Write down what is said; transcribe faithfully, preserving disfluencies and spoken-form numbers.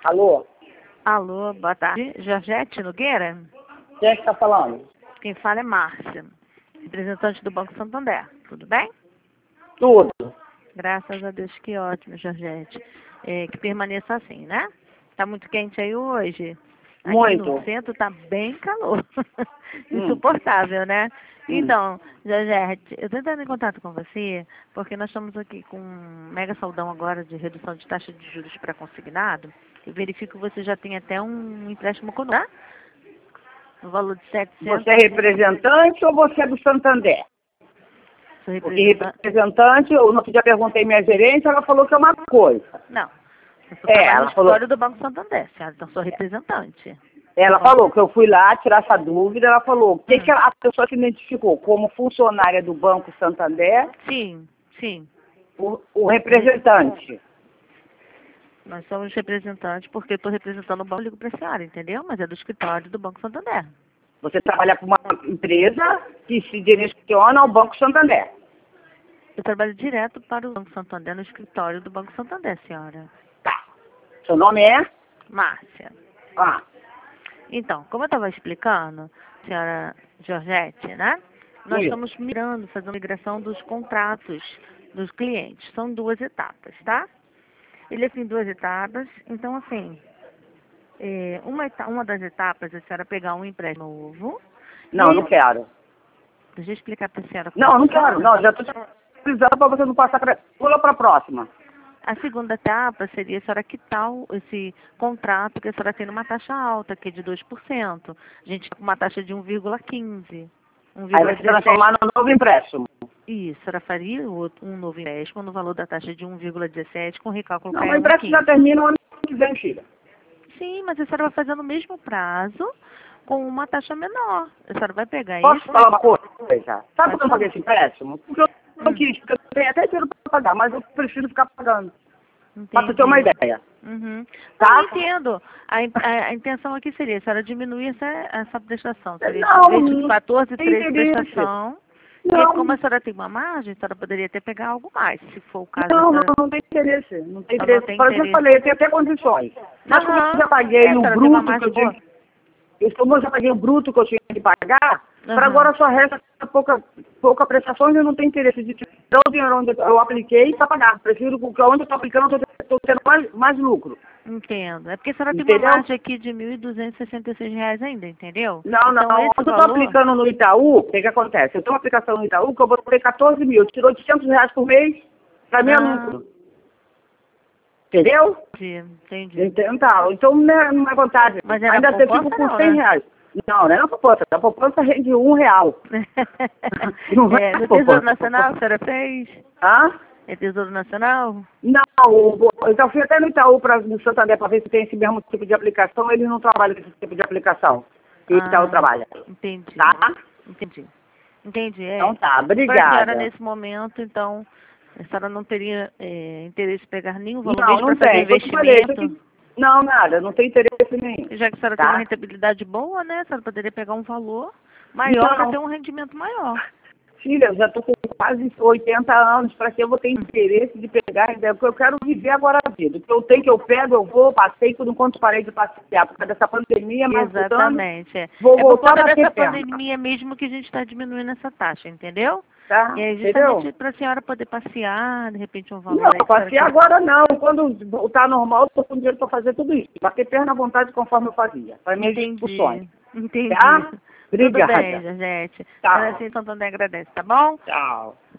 Alô? Alô, boa tarde. Georgette Nogueira? Quem é que está falando? Quem fala é Márcia, representante do Banco Santander. Tudo bem? Tudo. Graças a Deus, que ótimo, Georgette. É, que permaneça assim, né? Tá muito quente aí hoje? Aqui Muito. no centro tá bem calor. Hum. Insuportável, né? Hum. Então, Georgette, eu tô entrando em contato com você porque nós estamos aqui com um mega saldão agora de redução de taxa de juros para consignado. Eu verifico que você já tem até um empréstimo conosco, né? No valor de setecentos. Você é representante ou você é do Santander? Sou Porque representante. representante, eu no outro dia perguntei minha gerente, ela falou que é uma coisa. Não. Eu sou É, trabalho ela no escritório falou- do Banco Santander, senhora, então sou representante. Ela Bom. falou que eu fui lá tirar essa dúvida, ela falou, o que, Hum. que a pessoa se identificou como funcionária do Banco Santander, Sim, sim. o, o representante. Nós somos representantes porque eu estou representando o banco, eu ligo para a senhora, entendeu? Mas é do escritório do Banco Santander. Você trabalha para uma empresa que se direciona ao Banco Santander. Eu trabalho direto para o Banco Santander, no escritório do Banco Santander, senhora. Tá. Seu nome é? Márcia. Ah, Então, como eu estava explicando, senhora Georgette, né? Nós Isso. estamos mirando, fazendo a migração dos contratos dos clientes. São duas etapas, tá? Ele é em duas etapas, então assim, é, uma, eta- uma das etapas é a senhora pegar um empréstimo novo. não, e não quero. Deixa eu explicar para a senhora como Não, não funciona. quero. Não, já estou precisando para você não passar para... Pula para a próxima. A segunda etapa seria a senhora quitar o- esse contrato que a senhora tem numa taxa alta, que é de dois por cento. A gente está com uma taxa de um vírgula quinze, Aí vai se um vírgula dezessete. transformar no novo empréstimo. Isso, a senhora faria o outro- um novo empréstimo no valor da taxa de um vírgula dezessete com recálculo Não, para o empréstimo já termina o ano que vem, filha. Sim, mas a senhora vai fazer no mesmo prazo com uma taxa menor. A senhora vai pegar Posso isso. falar uma coisa? Sabe por que eu não Pode paguei esse empréstimo? Porque eu não Hum. quis, porque eu tenho até dinheiro para pagar, mas eu prefiro ficar pagando. Pra Entendi. você ter uma ideia. Uhum. Tá? Não, eu entendo. A, in- a, a intenção aqui seria a senhora diminuir essa, essa prestação. Seria Não, em vez de não quatorze, tem treze interesse. prestação. Não. E como a senhora tem uma margem, a senhora poderia até pegar algo mais, se for o caso. Não, a não, senhora... não tem interesse. Não tem Não, interesse. não tem Por exemplo, eu interesse. falei, eu tenho até condições. Mas como eu já É, paguei a o senhora tem uma bruto que margem eu tinha boa. que... Eu, como eu já paguei o bruto que eu tinha que pagar, para Aham. agora só resta pouca, pouca prestação e eu não tenho interesse de tirar o dinheiro onde eu apliquei para pagar. Prefiro que onde eu estou aplicando eu estou tendo mais, mais lucro. Entendo. É porque a senhora tem Entendeu? uma margem aqui de mil duzentos e sessenta e seis reais ainda, entendeu? Não, Então, não. esse Quando eu estou valor... aplicando no Itaú, o que, que acontece? Eu tenho uma aplicação no Itaú que eu botei quatorze mil, tirou oitocentos reais por mês, para mim é Ah. lucro. Entendeu? Entendi, entendi. Então, tá. Então não é, não é vantagem. Mas era Ainda você poupança, fica com não, cem né? reais. Não, não é na poupança. A poupança rende um real. Não é É, no poupança. Tesouro Nacional a senhora fez? Hã? É Tesouro Nacional? Não, o- eu já fui até no Itaú, pra, no Santander, para ver se tem esse mesmo tipo de aplicação. Eles não trabalham com esse tipo de aplicação que o Itaú trabalha. Entendi. Tá? Entendi. Entendi, é. Então tá, Para a obrigada. senhora, nesse momento, então, a senhora não teria é, interesse em pegar nenhum valor Não, mesmo não para fazer tem. Eu te falei, isso investimento? aqui- Não, nada, não tem interesse nenhum. Já que a senhora Tá? tem uma rentabilidade boa, né? A senhora poderia pegar um valor maior Não. para ter um rendimento maior. Filha, eu já estou com quase oitenta anos, para que eu vou ter interesse de pegar, porque eu quero viver agora a vida. O que eu tenho que eu pego, eu vou, passei por enquanto parei de passear, por causa dessa pandemia, mas voltando, Exatamente. É, vou é por voltar conta a dessa ter tempo. pandemia mesmo que a gente está diminuindo essa taxa, entendeu? Tá? E aí Entendeu? justamente para a senhora poder passear, de repente um valor Não, aí que a senhora passear quer- agora não. Quando voltar normal, eu estou com dinheiro para fazer tudo isso. Bater perna à vontade conforme eu fazia. Para minhas discussões. Entendi. Entendi. Tá? Tudo Obrigada. bem, Georgette. Tchau. Agora sim, Santander agradece, tá bom? Tchau.